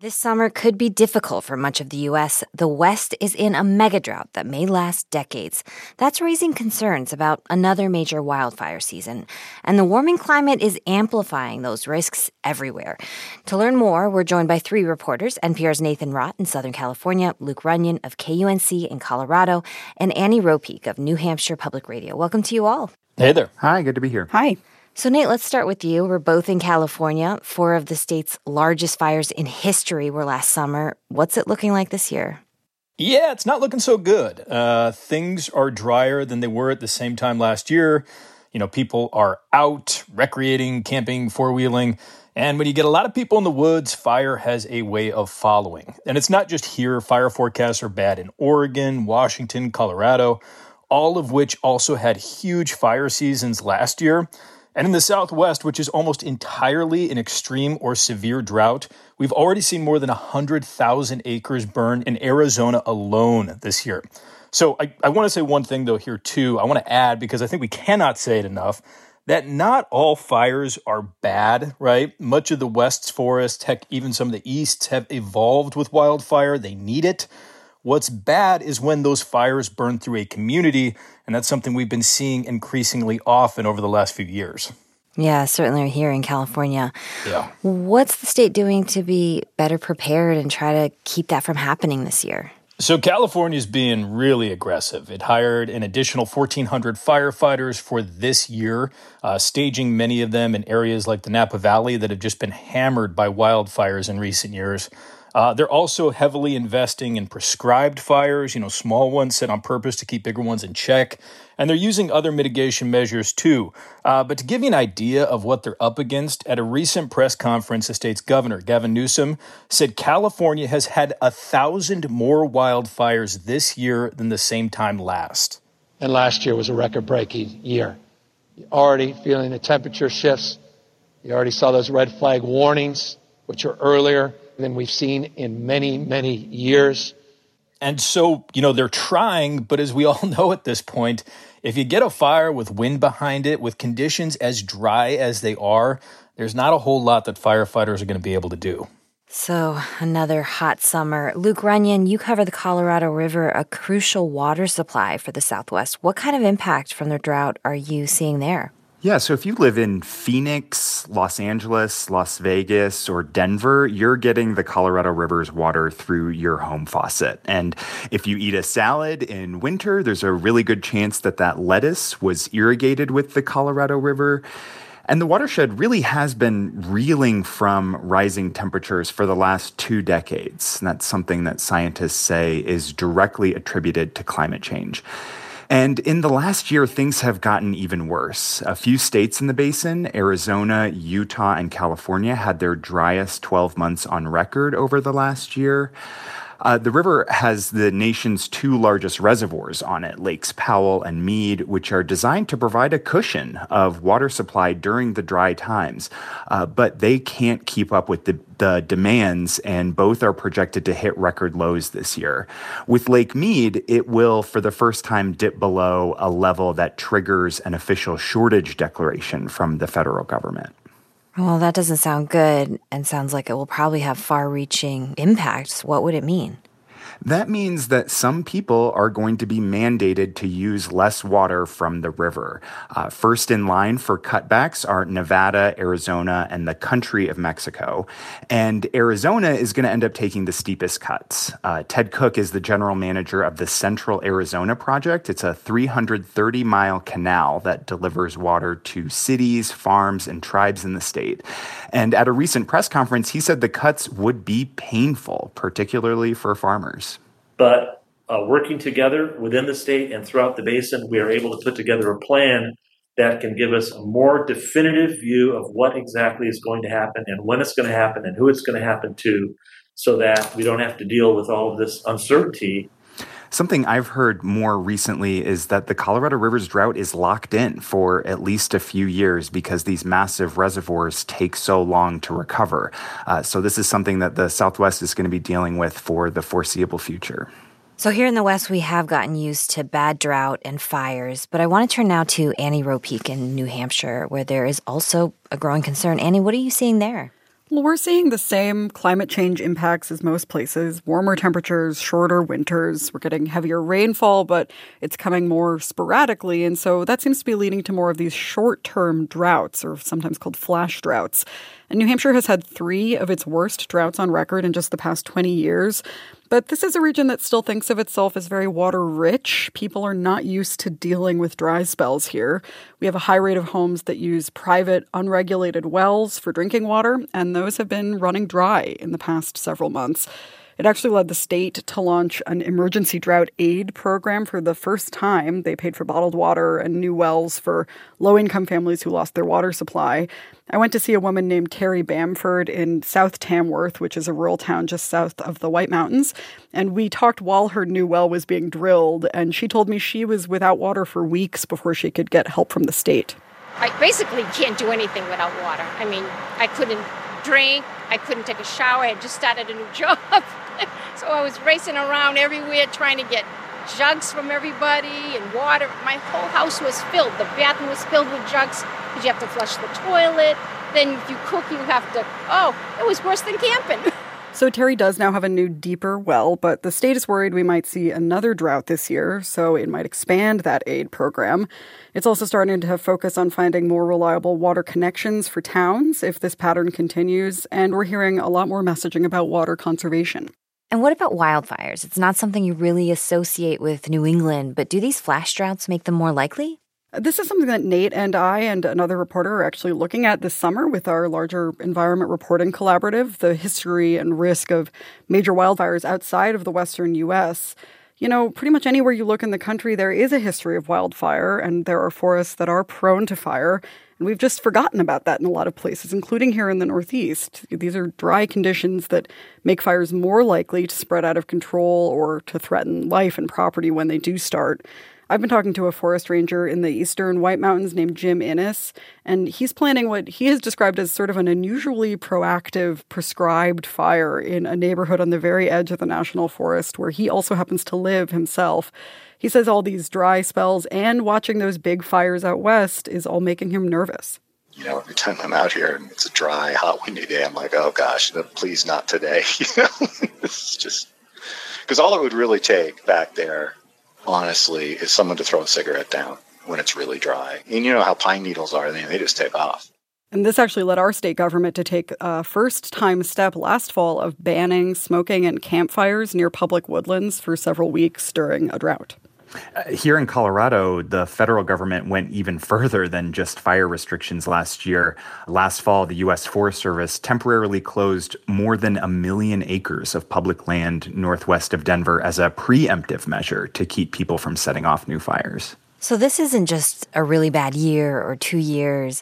This summer could be difficult for much of the U.S. The West is in a mega drought that may last decades. That's raising concerns about another major wildfire season. And the warming climate is amplifying those risks everywhere. To learn more, we're joined by three reporters, NPR's Nathan Rott in Southern California, Luke Runyon of KUNC in Colorado, and Annie Ropeek of New Hampshire Public Radio. Welcome to you all. Hey there. Hi, good to be here. Hi. So, Nate, let's start with you. We're both in California. 4 of the state's largest fires in history were last summer. What's it looking like this year? Yeah, it's not looking so good. Things are drier than they were at the same time last year. You know, people are out recreating, camping, four-wheeling. And when you get a lot of people in the woods, fire has a way of following. And it's not just here. Fire forecasts are bad in Oregon, Washington, Colorado, all of which also had huge fire seasons last year. And in the Southwest, which is almost entirely an extreme or severe drought, we've already seen more than 100,000 acres burn in Arizona alone this year. So I want to say one thing, though, here, too. I want to add, because I think we cannot say it enough, that not all fires are bad, right? Much of the West's forests, heck, even some of the East's have evolved with wildfire. They need it. What's bad is when those fires burn through a community, and that's something we've been seeing increasingly often over the last few years. Yeah, certainly here in California. Yeah. What's the state doing to be better prepared and try to keep that from happening this year? So California's being really aggressive. It hired an additional 1,400 firefighters for this year, staging many of them in areas like the Napa Valley that have just been hammered by wildfires in recent years. They're also heavily investing in prescribed fires, small ones set on purpose to keep bigger ones in check. And they're using other mitigation measures too. But to give you an idea of what they're up against, at a recent press conference, the state's governor, Gavin Newsom, said California has had 1,000 more wildfires this year than the same time last. And last year was a record-breaking year. You're already feeling the temperature shifts. You already saw those red flag warnings, which are earlier than we've seen in many, many years. And so, they're trying, but as we all know at this point, if you get a fire with wind behind it, with conditions as dry as they are, there's not a whole lot that firefighters are going to be able to do. So, another hot summer. Luke Runyon, you cover the Colorado River, a crucial water supply for the Southwest. What kind of impact from the drought are you seeing there? Yeah, so if you live in Phoenix, Los Angeles, Las Vegas, or Denver, you're getting the Colorado River's water through your home faucet. And if you eat a salad in winter, there's a really good chance that lettuce was irrigated with the Colorado River. And the watershed really has been reeling from rising temperatures for the last 2 decades. And that's something that scientists say is directly attributed to climate change. And in the last year, things have gotten even worse. A few states in the basin, Arizona, Utah, and California, had their driest 12 months on record over the last year. The river has the nation's 2 largest reservoirs on it, Lakes Powell and Mead, which are designed to provide a cushion of water supply during the dry times. But they can't keep up with the demands, and both are projected to hit record lows this year. With Lake Mead, it will, for the first time, dip below a level that triggers an official shortage declaration from the federal government. Well, that doesn't sound good and sounds like it will probably have far-reaching impacts. What would it mean? That means that some people are going to be mandated to use less water from the river. First in line for cutbacks are Nevada, Arizona, and the country of Mexico. And Arizona is going to end up taking the steepest cuts. Ted Cook is the general manager of the Central Arizona Project. It's a 330-mile canal that delivers water to cities, farms, and tribes in the state. And at a recent press conference, he said the cuts would be painful, particularly for farmers. But working together within the state and throughout the basin, we are able to put together a plan that can give us a more definitive view of what exactly is going to happen and when it's going to happen and who it's going to happen to, so that we don't have to deal with all of this uncertainty. Something I've heard more recently is that the Colorado River's drought is locked in for at least a few years because these massive reservoirs take so long to recover. So this is something that the Southwest is going to be dealing with for the foreseeable future. So here in the West, we have gotten used to bad drought and fires, but I want to turn now to Annie Ropeek in New Hampshire, where there is also a growing concern. Annie, what are you seeing there? Well, we're seeing the same climate change impacts as most places. Warmer temperatures, shorter winters. We're getting heavier rainfall, but it's coming more sporadically. And so that seems to be leading to more of these short-term droughts, or sometimes called flash droughts. And New Hampshire has had 3 of its worst droughts on record in just the past 20 years. But this is a region that still thinks of itself as very water-rich. People are not used to dealing with dry spells here. We have a high rate of homes that use private, unregulated wells for drinking water, and those have been running dry in the past several months. It actually led the state to launch an emergency drought aid program for the first time. They paid for bottled water and new wells for low-income families who lost their water supply. I went to see a woman named Terry Bamford in South Tamworth, which is a rural town just south of the White Mountains. And we talked while her new well was being drilled, and she told me she was without water for weeks before she could get help from the state. I basically can't do anything without water. I mean, I couldn't drink, I couldn't take a shower, I had just started a new job. So I was racing around everywhere trying to get jugs from everybody and water. My whole house was filled. The bathroom was filled with jugs because you have to flush the toilet. Then if you cook, you have to, it was worse than camping. So Terry does now have a new, deeper well, but the state is worried we might see another drought this year, so it might expand that aid program. It's also starting to have focus on finding more reliable water connections for towns if this pattern continues, and we're hearing a lot more messaging about water conservation. And what about wildfires? It's not something you really associate with New England, but do these flash droughts make them more likely? This is something that Nate and I and another reporter are actually looking at this summer with our larger environment reporting collaborative, the history and risk of major wildfires outside of the western U.S. You know, pretty much anywhere you look in the country, there is a history of wildfire, and there are forests that are prone to fire. And we've just forgotten about that in a lot of places, including here in the Northeast. These are dry conditions that make fires more likely to spread out of control or to threaten life and property when they do start. I've been talking to a forest ranger in the eastern White Mountains named Jim Innes, and he's planning what he has described as sort of an unusually proactive, prescribed fire in a neighborhood on the very edge of the national forest where he also happens to live himself. He says all these dry spells and watching those big fires out west is all making him nervous. You know, every time I'm out here and it's a dry, hot, windy day, I'm like, oh gosh, please not today. It's just because all it would really take back there, honestly, is someone to throw a cigarette down when it's really dry. And you know how pine needles are, they just take off. And this actually led our state government to take a first-time step last fall of banning smoking and campfires near public woodlands for several weeks during a drought. Here in Colorado, the federal government went even further than just fire restrictions last year. Last fall, the U.S. Forest Service temporarily closed more than 1 million acres of public land northwest of Denver as a preemptive measure to keep people from setting off new fires. So this isn't just a really bad year or 2 years.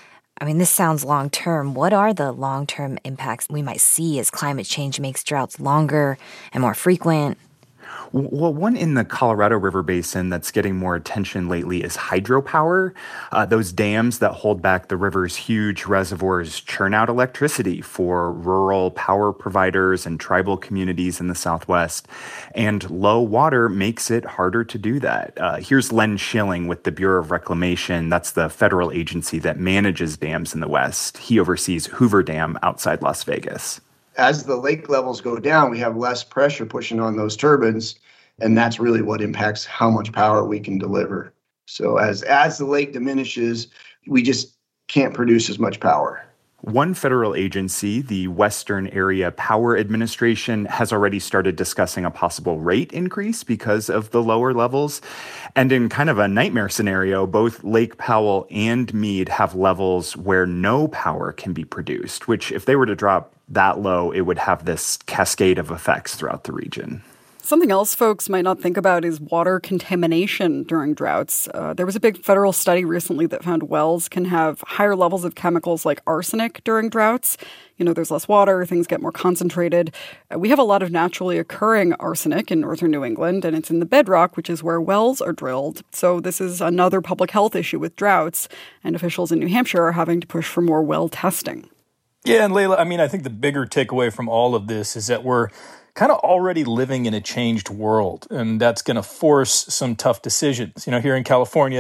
I mean, this sounds long-term. What are the long-term impacts we might see as climate change makes droughts longer and more frequent? Well, one in the Colorado River Basin that's getting more attention lately is hydropower. Those dams that hold back the river's huge reservoirs churn out electricity for rural power providers and tribal communities in the Southwest. And low water makes it harder to do that. Here's Len Schilling with the Bureau of Reclamation. That's the federal agency that manages dams in the West. He oversees Hoover Dam outside Las Vegas. As the lake levels go down, we have less pressure pushing on those turbines, and that's really what impacts how much power we can deliver. So as the lake diminishes, we just can't produce as much power. One federal agency, the Western Area Power Administration, has already started discussing a possible rate increase because of the lower levels. And in kind of a nightmare scenario, both Lake Powell and Meade have levels where no power can be produced, which if they were to drop that low, it would have this cascade of effects throughout the region. Something else folks might not think about is water contamination during droughts. There was a big federal study recently that found wells can have higher levels of chemicals like arsenic during droughts. You know, there's less water, things get more concentrated. We have a lot of naturally occurring arsenic in northern New England, and it's in the bedrock, which is where wells are drilled. So this is another public health issue with droughts, and officials in New Hampshire are having to push for more well testing. Yeah, and Layla, I think the bigger takeaway from all of this is that we're kind of already living in a changed world, and that's going to force some tough decisions. You know, here in California,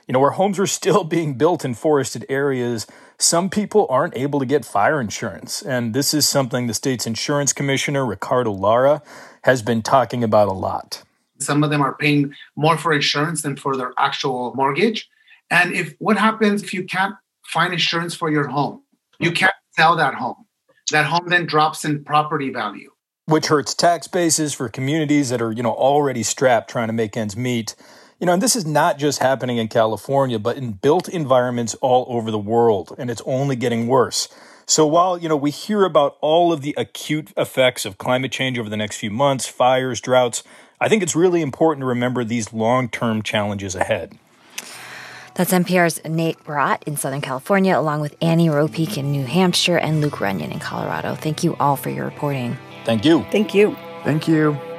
Where homes are still being built in forested areas, some people aren't able to get fire insurance. And this is something the state's insurance commissioner, Ricardo Lara, has been talking about a lot. Some of them are paying more for insurance than for their actual mortgage. And what happens if you can't find insurance for your home? You can't sell that home. That home then drops in property value, which hurts tax bases for communities that are, already strapped trying to make ends meet. And this is not just happening in California, but in built environments all over the world, and it's only getting worse. So while, we hear about all of the acute effects of climate change over the next few months, fires, droughts, I think it's really important to remember these long-term challenges ahead. That's NPR's Nate Brott in Southern California, along with Annie Ropeek in New Hampshire and Luke Runyon in Colorado. Thank you all for your reporting. Thank you. Thank you. Thank you.